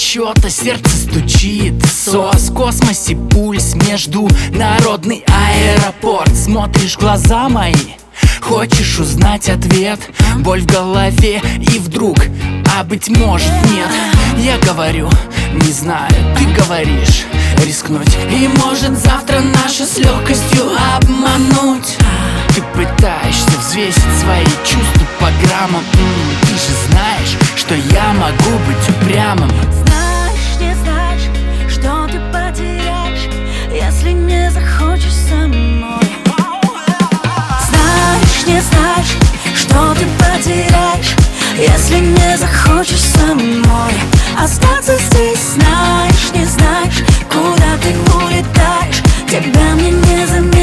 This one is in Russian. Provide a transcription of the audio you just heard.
чьё-то сердце стучит. СОС в космосе, пульс, международный аэропорт. Смотришь в глаза мои, хочешь узнать ответ. Боль в голове и вдруг, а быть может нет. Я говорю, не знаю, ты говоришь, рискнуть. И может завтра наши с легкостью обмануть. Ты пытаешься взвесить свои чувства по граммам. Ты же знаешь, что я могу быть упрямым. Знаешь, не знаешь, что ты потеряешь, если не захочешь со мной. Знаешь, не знаешь, что ты потеряешь, если не захочешь со мной остаться здесь. Знаешь, не знаешь, куда ты улетаешь, тебя мне не заметишь.